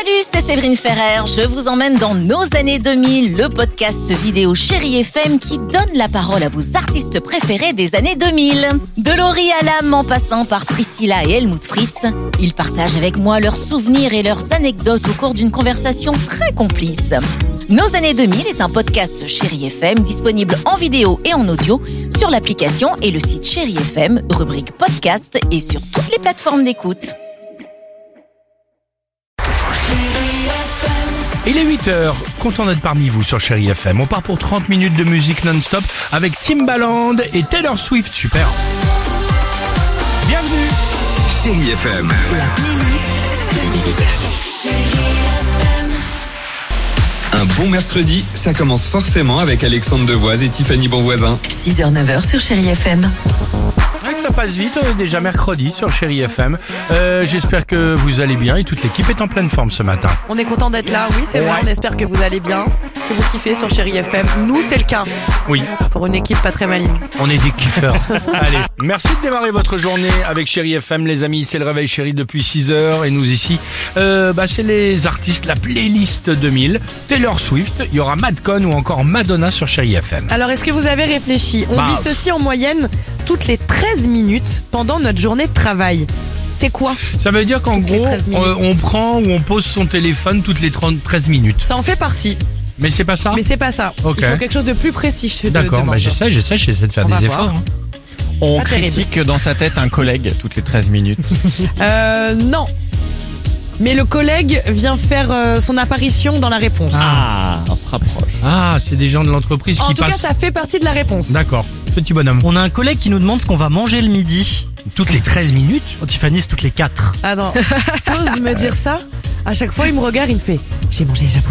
Salut, c'est Séverine Ferrer. Je vous emmène dans nos années 2000, le podcast vidéo Chérie FM qui donne la parole à vos artistes préférés des années 2000. De Laurie Alam en passant par Priscilla et Helmut Fritz, ils partagent avec moi leurs souvenirs et leurs anecdotes au cours d'une conversation très complice. Nos années 2000 est un podcast Chérie FM disponible en vidéo et en audio sur l'application et le site Chérie FM, rubrique podcast et sur toutes les plateformes d'écoute. Il est 8h, content d'être parmi vous sur Chérie FM. On part pour 30 minutes de musique non-stop avec Timbaland et Taylor Swift. Super. Bienvenue. Chérie FM. La playlist Un bon mercredi, ça commence forcément avec Alexandre Devoise et Tiffany Bonvoisin. 6h-9h sur Chérie FM. Que ça passe vite, on est déjà mercredi sur Chérie FM. J'espère que vous allez bien et toute l'équipe est en pleine forme ce matin. On est content d'être là, oui c'est vrai, on espère que vous allez bien, que vous kiffez sur Chérie FM. Nous c'est le cas. Oui. Pour une équipe pas très maligne. On est des kiffeurs. Allez, merci de démarrer votre journée avec Chérie FM les amis, c'est le réveil chéri depuis 6h et nous ici, c'est les artistes, la playlist 2000, Taylor Swift, il y aura Madcon ou encore Madonna sur Chérie FM. Alors est-ce que vous avez réfléchi? On vit ceci en moyenne toutes les 13 minutes pendant notre journée de travail. C'est quoi? Ça veut dire qu'en gros, on prend ou on pose son téléphone toutes les 13 minutes. Ça en fait partie. Mais c'est pas ça? Mais c'est pas ça. Okay. Il faut quelque chose de plus précis. D'accord, j'essaie de faire des efforts. On pas critique terrible. Dans sa tête un collègue toutes les 13 minutes. Non. Mais le collègue vient faire son apparition dans la réponse. Ah, on se rapproche. Ah, c'est des gens de l'entreprise en qui tout passent... cas, ça fait partie de la réponse. D'accord, petit bonhomme. On a un collègue qui nous demande ce qu'on va manger le midi. Toutes les 13 minutes? Oh, Tiffany, c'est toutes les 4. Ah non, t'oses me dire ça? À chaque fois, il me regarde, il me fait « J'ai mangé japonais. »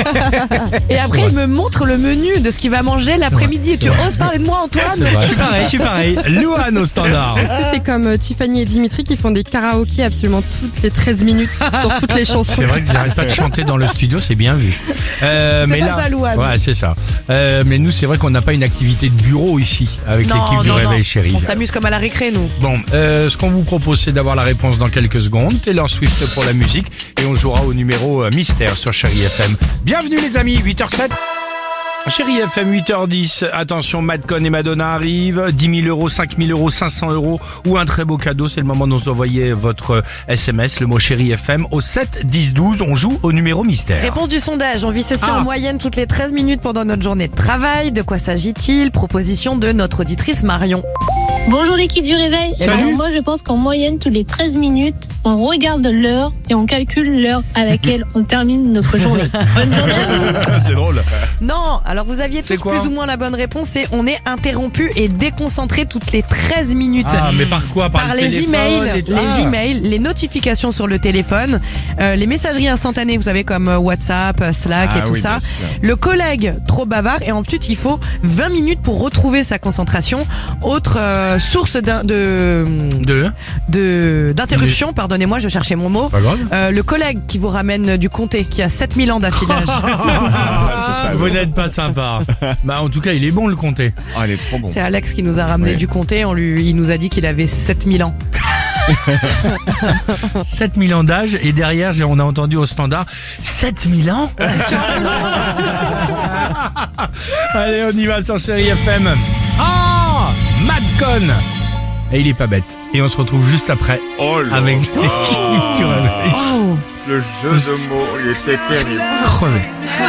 Et après, il me montre le menu de ce qu'il va manger l'après-midi. Tu oses parler de moi, Antoine? Je suis pareil. Louane au standard. Est-ce que c'est comme Tiffany et Dimitri qui font des karaokés absolument toutes les 13 minutes sur toutes les chansons? C'est vrai que j'arrête pas de chanter dans le studio, c'est bien vu. C'est mais pas là, ça, Louane. Ouais, c'est ça. Mais nous, c'est vrai qu'on n'a pas une activité de bureau ici avec l'équipe du Réveil Chéri. On s'amuse comme à la récré, nous. Bon, ce qu'on vous propose, c'est d'avoir la réponse dans quelques secondes. Taylor Swift pour la musique et on jouera au numéro mystère sur Chérie FM. Bienvenue les amis, 8h07. Chérie FM 8h10, attention, Madcon et Madonna arrivent, 10 000 euros, 5 000 euros, 500 euros ou un très beau cadeau, c'est le moment de nous envoyer votre SMS, le mot Chérie FM au 7 10 12, on joue au numéro mystère. Réponse du sondage, on vit ceci en moyenne toutes les 13 minutes pendant notre journée de travail, de quoi s'agit-il? Proposition de notre auditrice Marion. Bonjour l'équipe du réveil. Salut. Alors moi je pense qu'en moyenne tous les 13 minutes on regarde l'heure et on calcule l'heure à laquelle on termine notre journée. Bonne journée. C'est drôle. Non, alors vous aviez tous quoi? plus ou moins la bonne réponse, c'est on est interrompu et déconcentré toutes les 13 minutes. Ah, mais par quoi? Par le les téléphone emails, et... les emails, les notifications sur le téléphone, les messageries instantanées, vous savez comme WhatsApp, Slack et tout ça. Le collègue trop bavard et ensuite il faut 20 minutes pour retrouver sa concentration. Autre source d'interruption, pardonnez-moi, je cherchais mon mot. Pas grave. Le collègue qui vous ramène du comté, qui a 7000 ans d'affilage. Vous n'êtes pas sympa. Bah en tout cas, il est bon le comté. Ah, il est trop bon. C'est Alex qui nous a ramené du comté, il nous a dit qu'il avait 7000 ans. 7000 ans d'âge et derrière on a entendu au standard 7000 ans. Allez, on y va sur Chérie FM. Ah, Madcon. Et il est pas bête. Et on se retrouve juste après avec l'équipe du Réveil. Le jeu de mots, il était terrible. Crevé.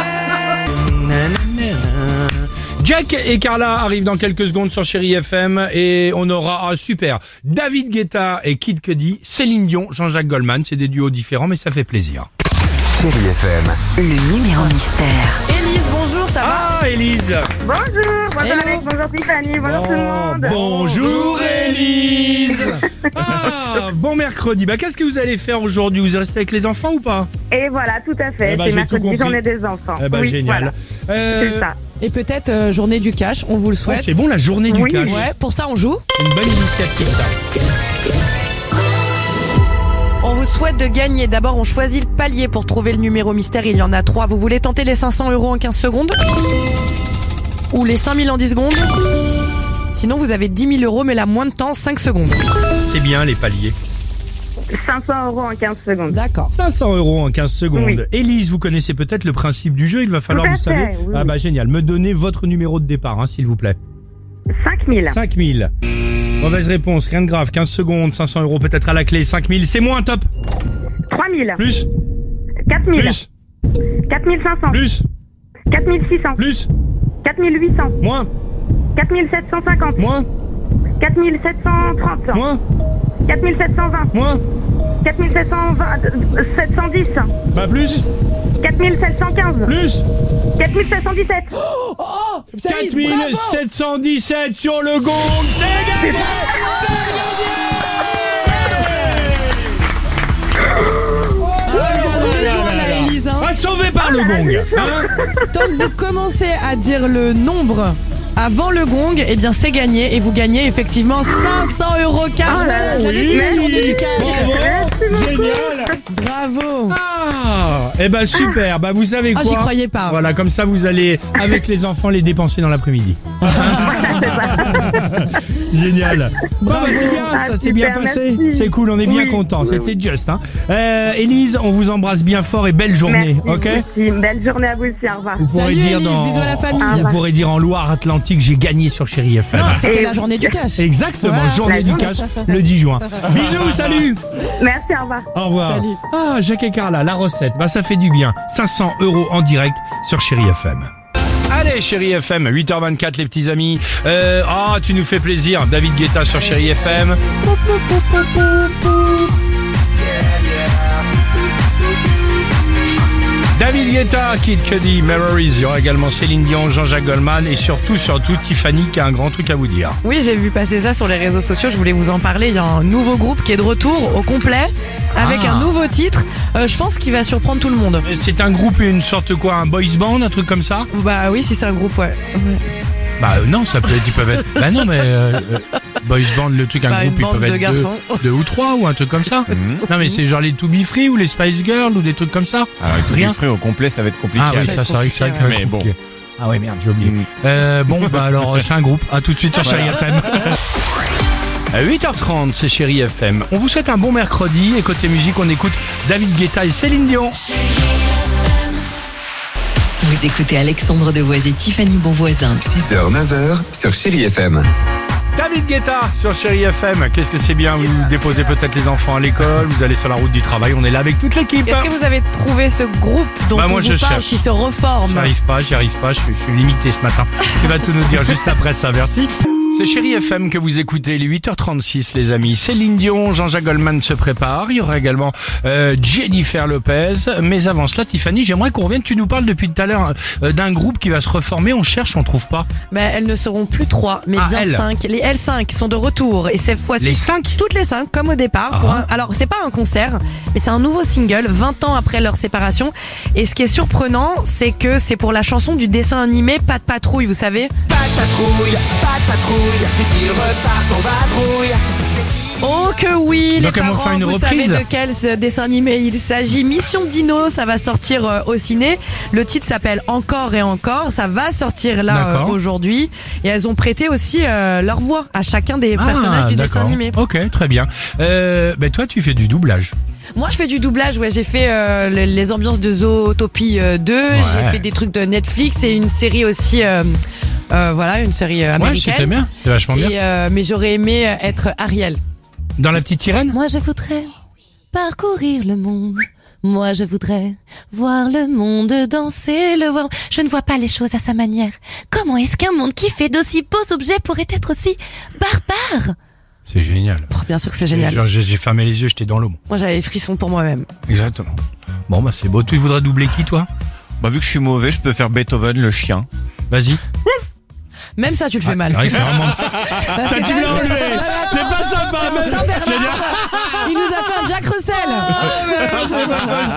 Jack et Carla arrivent dans quelques secondes sur Chérie FM et on aura super David Guetta et Kid Cudi, Céline Dion, Jean-Jacques Goldman. C'est des duos différents mais ça fait plaisir. Chérie FM. Le numéro mystère. Élise, bonjour, ça va? Ah, Élise. Bonjour Alex, bonjour Tiffany, bonjour tout le monde. Bonjour Élise. Bon mercredi. Qu'est-ce que vous allez faire aujourd'hui? Vous restez avec les enfants ou pas? Et voilà, tout à fait, c'est j'ai tout mercredi, compris. journée des enfants. Oui, Génial. voilà. C'est ça. Et peut-être journée du cash, on vous le souhaite. C'est bon la journée du cash. Ouais, pour ça on joue. Une bonne initiative ça. On vous souhaite de gagner. D'abord, on choisit le palier pour trouver le numéro mystère. Il y en a 3. Vous voulez tenter les 500 euros en 15 secondes? Ou les 5000 en 10 secondes? Sinon, vous avez 10 000 euros, mais là, moins de temps, 5 secondes. C'est bien les paliers. 500 € en 15 secondes. D'accord. 500 € en 15 secondes. Oui. Élise, vous connaissez peut-être le principe du jeu. Il va falloir, Tout à vous savez... fait, oui. Ah bah génial. Me donner votre numéro de départ, s'il vous plaît. 5000. 5000. Mauvaise réponse, rien de grave. 15 secondes, 500 € peut-être à la clé. 5000, c'est moins, top. 3000. Plus, 4000. plus, 4500. plus, 4600. plus, 4800. moins, 4750. moins, 4730. moins, 4720. moins. 4720. 710. Bah plus, 4715. plus. 4717. 4717 sur le gong. C'est gagné. Sauvé par le gong. Tant que vous commencez à dire le nombre avant le gong, eh bien c'est gagné et vous gagnez effectivement 500 € cash. Voilà, je l'avais dit, la journée du cash. Bravo. Génial. Bravo. Ah, eh ben super. Bah vous savez quoi? J'y croyais pas. Voilà, comme ça vous allez avec les enfants les dépenser dans l'après-midi. Génial. Bon, bah, c'est bien, ça s'est bien passé. Merci. C'est cool, on est bien Oui. content. C'était just. Élise, on vous embrasse bien fort et belle journée. Merci, Ok. vous aussi. Belle journée à vous aussi. Au revoir. Vous pourrez Salut, dire Élise, bisous à la famille. Vous pourrez dire en Loire-Atlantique, j'ai gagné sur Chérie FM. Non, c'était la journée du cash. Exactement, Voilà. journée du cash le 10 juin. Bisous, salut. Merci, au revoir. Au revoir. Salut. Ah, Jacques et Carla, la recette. Bah, ça fait du bien. 500 € en direct sur Chérie FM. Allez, Chérie FM, 8h24, les petits amis. Tu nous fais plaisir. David Guetta sur Chérie FM. David Guetta, Kid Cudi, Memories. Il y aura également Céline Dion, Jean-Jacques Goldman et surtout Tiffany qui a un grand truc à vous dire. Oui, j'ai vu passer ça sur les réseaux sociaux, je voulais vous en parler. Il y a un nouveau groupe qui est de retour au complet avec un nouveau titre. Je pense qu'il va surprendre tout le monde. C'est un groupe, une sorte quoi, un boys band, un truc comme ça? Bah oui, si c'est un groupe, ouais. Bah non, ça peut être, ils peuvent être... Bah non, mais boys band, le truc, un Bah, groupe, une ils peuvent bande de être garçons. deux ou trois ou un truc comme ça. Non mais c'est genre les To Be Free ou les Spice Girls ou des trucs comme ça. Rien. Frais au complet, ça va être compliqué. Ah oui, ça c'est vrai que ça va être Mais bon. compliqué. Ah ouais, merde, j'ai oublié. Bon, bah alors c'est un groupe. À tout de suite sur Chérie FM. À 8h30, c'est Chérie FM. On vous souhaite un bon mercredi et côté musique, on écoute David Guetta et Céline Dion. Vous écoutez Alexandre Devoise et Tiffany Bonvoisin. 6h, 9h sur Chérie FM. David Guetta sur Chérie FM. Qu'est-ce que c'est bien, vous déposez peut-être les enfants à l'école, vous allez sur la route du travail, on est là avec toute l'équipe. Est-ce que vous avez trouvé ce groupe dont Bah, on moi, vous je parle cherche. qui se reforme? J'y arrive pas, je suis limité ce matin. Tu vas tout nous dire juste après ça, merci. C'est Chérie FM que vous écoutez, les 8h36 les amis. Céline Dion, Jean-Jacques Goldman se prépare. Il y aura également Jennifer Lopez. Mais avant cela, Tiffany, j'aimerais qu'on revienne. Tu nous parles depuis tout à l'heure d'un groupe qui va se reformer. On cherche, on trouve pas. Mais elles ne seront plus 3, mais bien elles. 5. Les L5 sont de retour et cette fois-ci Les 5 toutes les 5 comme au départ. Alors c'est pas un concert, mais c'est un nouveau single 20 ans après leur séparation. Et ce qui est surprenant, c'est que c'est pour la chanson du dessin animé Pas de patrouille, vous savez. Pas de patrouille, vite ils repartent en vadrouille. Oh que oui, Donc les elles vont parents, faire une vous reprise. savez de quel dessin animé il s'agit. Mission Dino, ça va sortir au ciné. Le titre s'appelle Encore et encore. Ça va sortir là D'accord. aujourd'hui. Et elles ont prêté aussi leur voix à chacun des personnages du dessin d'accord. animé. Ok, très bien. Ben toi, tu fais du doublage. Moi, je fais du doublage. Ouais, j'ai fait les ambiances de Zootopie 2. J'ai fait des trucs de Netflix et une série aussi. Voilà, une série américaine. Ouais, c'était bien. C'est vachement bien. Et, mais j'aurais aimé être Ariel. Dans La Petite Sirène? Moi je voudrais parcourir le monde. Moi je voudrais voir le monde danser, le voir. Je ne vois pas les choses à sa manière. Comment est-ce qu'un monde qui fait d'aussi beaux objets pourrait être aussi barbare? C'est génial. Oh, bien sûr que c'est génial. J'ai fermé les yeux, j'étais dans l'eau. Moi, j'avais frisson pour moi-même. Exactement. Bon, bah c'est beau. Tu voudrais doubler qui, toi? Bah vu que je suis mauvais, je peux faire Beethoven le chien. Vas-y. Même ça, tu le fais mal. C'est vrai que c'est vraiment... Parce que tu l'as enlevé. C'est pas sympa. C'est mon Saint-Bernard. Il nous a fait un Jack Russell.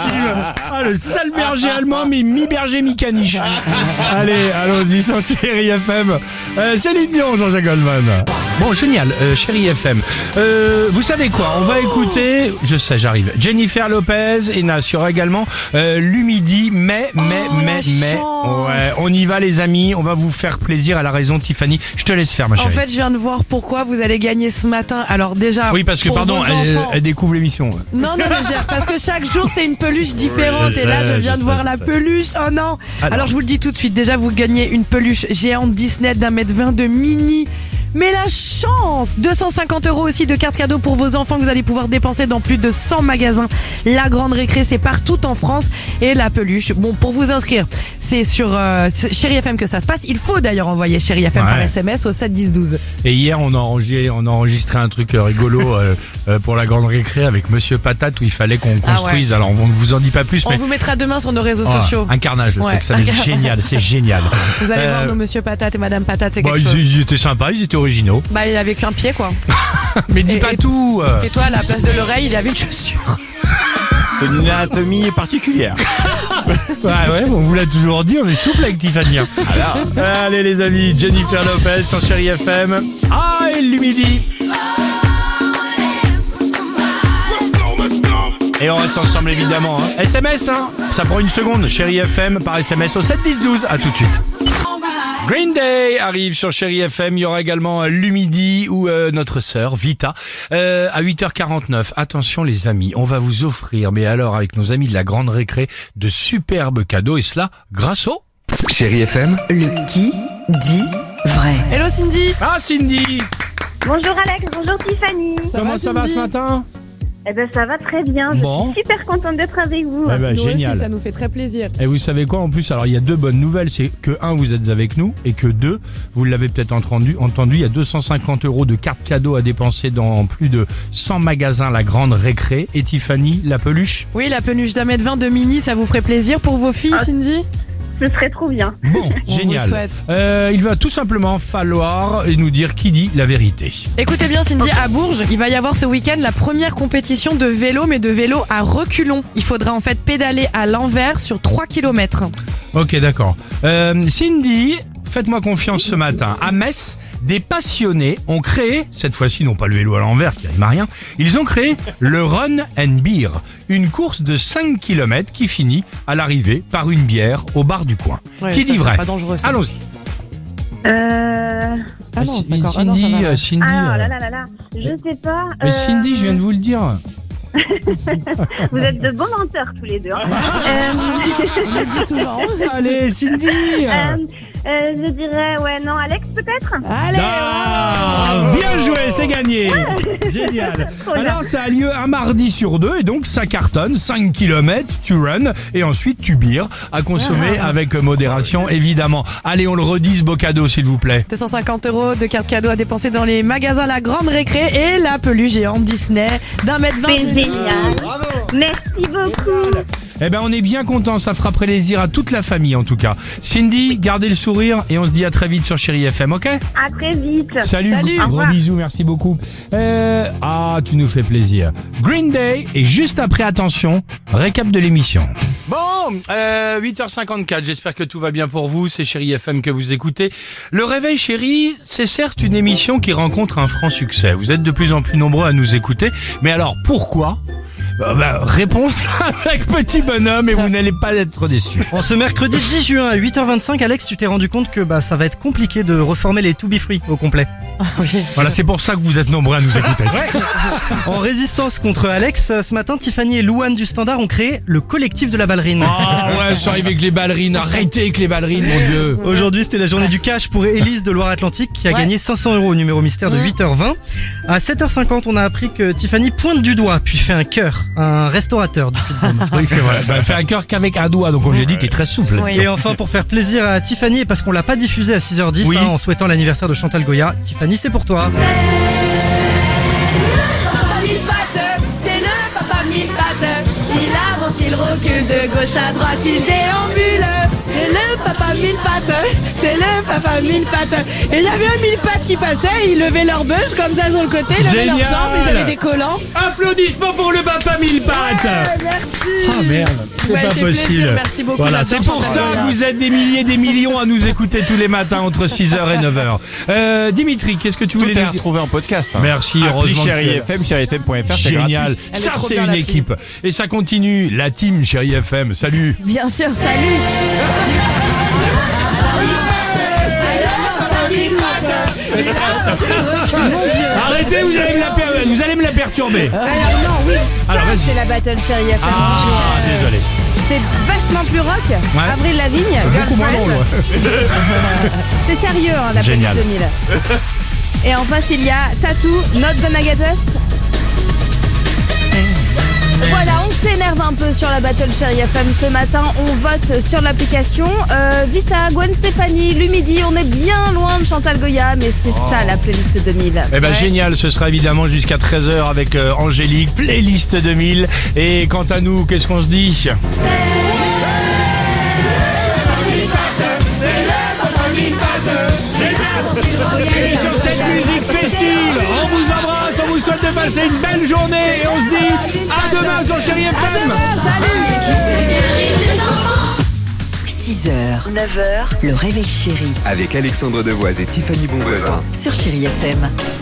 Ah, le sale berger allemand, mais mi-berger, mi-caniche. Allez, allons-y sur Chérie FM. Céline Dion, Jean-Jacques Goldman. Bon, génial, Chérie FM. Vous savez quoi? On va écouter, je sais, j'arrive. Jennifer Lopez et Nas. Il y aura également Lumidi, mais. Ouais, on y va les amis. On va vous faire plaisir à la raison, Tiffany. Je te laisse faire, ma En chérie. fait, je viens de voir pourquoi vous allez gagner ce matin. Alors déjà, Oui, parce que, pour pardon, vos enfants... elle découvre l'émission. Non, mais parce que chaque jour, c'est une peluche différente. je Et là, sais, je viens de voir la peluche. Oh non. Alors, je vous le dis tout de suite. Déjà, vous gagnez une peluche géante Disney d'1m20 de Minnie. Mais la chance 250 € aussi de cartes cadeaux pour vos enfants que vous allez pouvoir dépenser dans plus de 100 magasins. La Grande Récré, c'est partout en France. Et la peluche, bon, pour vous inscrire, c'est sur Chérie FM que ça se passe. Il faut d'ailleurs envoyer Chérie FM par SMS au 7 10 12. Et hier, on a enregistré un truc rigolo pour la Grande Récré avec Monsieur Patate où il fallait qu'on construise. Alors, on ne vous en dit pas plus, On mais... vous mettra demain sur nos réseaux sociaux. Un carnage, le truc. Ça va être génial, c'est génial. Vous allez voir nos Monsieur Patate et Madame Patate, c'est quelque chose. Ils étaient sympas, ils étaient originaux. Bah, il avait qu'un pied, quoi. Mais dis pas tout. Et toi, à la place de l'oreille, il avait une chaussure. C'est une anatomie particulière. Ouais, on vous l'a toujours dit, on est souple avec Tiffany. Allez les amis, Jennifer Lopez sur Chérie FM. Ah, et l'humidité. Et on reste ensemble évidemment. SMS, ça prend une seconde. Chérie FM par SMS au 7 10 12. À tout de suite. Green Day arrive sur Chérie FM. Il y aura également Lumidi ou notre sœur Vita à 8h49. Attention les amis, on va vous offrir, mais alors avec nos amis de la Grande Récré, de superbes cadeaux et cela grâce au... Chérie FM, Le qui dit vrai. Hello Cindy. Ah Cindy. Bonjour Alex, bonjour Tiffany. Comment ça va ce matin? Eh ben ça va très bien, je suis super contente d'être avec vous. Eh ben, Nous génial. aussi, ça nous fait très plaisir. Et vous savez quoi en plus? Alors il y a deux bonnes nouvelles, c'est que un, vous êtes avec nous, et que deux, vous l'avez peut-être entendu, il y a 250 € de cartes cadeaux à dépenser dans plus de 100 magasins La Grande Récré. Et Tiffany, la peluche? Oui, la peluche d'1m20 de Minnie, ça vous ferait plaisir pour vos filles, Cindy? Ce serait trop bien. Bon, On génial. vous le souhaite. Il va tout simplement falloir nous dire qui dit la vérité. Écoutez bien Cindy, à Bourges, il va y avoir ce week-end la première compétition de vélo, mais de vélo à reculons. Il faudra en fait pédaler à l'envers sur 3 km. Ok, d'accord. Cindy, faites-moi confiance ce matin. À Metz, des passionnés ont créé, cette fois-ci non pas le vélo à l'envers qui rime à rien, ils ont créé le Run and Beer, une course de 5 km qui finit à l'arrivée par une bière au bar du coin. Ouais, Qui ça, dit c'est vrai? pas dangereux, ça. Allons-y. Ah non, d'accord. Ah non, ça Cindy, va. Cindy, Ah là là là là, je sais pas. mais Cindy, je viens de vous le dire. Vous êtes de bons menteurs tous les deux. On le dit souvent. Allez, Cindy. Je dirais, non, Alex peut-être. Allez, Bien joué, c'est gagné. Génial. Alors ça a lieu un mardi sur 2 et donc ça cartonne, 5 km, tu run et ensuite tu bires à consommer avec modération évidemment. Allez, on le redit ce beau cadeau s'il vous plaît. 250 € de cartes cadeaux à dépenser dans les magasins La Grande Récré et la peluche géante Disney d'1m20. C'est génial. Merci beaucoup. Eh ben on est bien content, ça fera plaisir à toute la famille en tout cas. Cindy, gardez le sourire et on se dit à très vite sur Chérie FM, ok? À très vite. Salut. Au Gros revoir. bisous, merci beaucoup. Tu nous fais plaisir. Green Day et juste après, attention, récap de l'émission. Bon, 8h54, j'espère que tout va bien pour vous, c'est Chérie FM que vous écoutez. Le Réveil Chérie, c'est certes une émission qui rencontre un franc succès. Vous êtes de plus en plus nombreux à nous écouter, mais alors pourquoi? Réponse avec petit bonhomme et vous n'allez pas être déçus. En ce mercredi 10 juin à 8h25, Alex, tu t'es rendu compte que ça va être compliqué de reformer les To Be Free au complet. Voilà, c'est pour ça que vous êtes nombreux à nous écouter. En résistance contre Alex, ce matin, Tiffany et Louane du Standard ont créé le collectif de la ballerine. Ah ouais, je suis arrivé avec les ballerines, arrêtez avec les ballerines, mon Dieu. Aujourd'hui, c'était la journée du cash pour Élise de Loire-Atlantique qui a gagné 500 € au numéro mystère de 8h20. À 7h50, on a appris que Tiffany pointe du doigt, puis fait un cœur, un restaurateur du film. Oui, c'est vrai. Fait un cœur qu'avec un doigt, donc on lui a dit t'es très souple. Oui. Et enfin, pour faire plaisir à Tiffany, et parce qu'on l'a pas diffusé à 6h10, Oui. en souhaitant l'anniversaire de Chantal Goya, Tiffany, c'est pour toi. C'est le papa mille pattes. Il avance, il recule de gauche à droite, il déambule. C'est le papa mille pattes. C'est le papa mille pattes. Et il y avait un mille pattes qui passait, ils levaient leur bûche comme ça sur le côté, ils levaient leurs Génial. jambes, ils avaient des collants. Applaudissements pour le papa mille pattes. Merci. Ah merde, c'est Ouais, pas c'est possible. plaisir, merci beaucoup, Voilà, j'adore c'est pour Chantal ça Goya. que vous êtes des milliers, des millions à nous écouter tous les matins entre 6h et 9h. Dimitri, qu'est-ce que tu Tout voulais est à nous dire? retrouver en podcast. Merci, Appli heureusement. Chérie que- FM, chérifm.fr, c'est gratuit. Génial, Elle est ça trop c'est bien, une l'appli. équipe. Et ça continue, la team Chérie FM, salut. Bien sûr, salut. C'est le papa Arrêtez, vous allez me la perturber. Alors non, oui, ça Alors, vas-y. c'est la Battle Chérie FM du jour. Désolé. C'est vachement plus rock. Ouais. Avril Lavigne, Beaucoup moins drôle. C'est sérieux, hein, la Génial. playlist 2000. Et en face, il y a Tattoo, Not Gonna Get Us. Voilà, on s'énerve un peu sur la Battle Chérie FM ce matin. On vote sur l'application. Vita, Gwen Stefani, Lumidi, on est bien loin de Chantal Goya, mais c'est ça la playlist 2000. Eh ben génial, ce sera évidemment jusqu'à 13h avec Angélique, playlist 2000. Et quant à nous, qu'est-ce qu'on se dit? Et sur cette musique festive, on vous embrasse, on vous souhaite de passer une belle journée et on se dit à demain sur Chérie FM. 6h, 9h, le réveil chéri Avec Alexandre Devoise et Tiffany Bonvoisin. sur Chérie FM.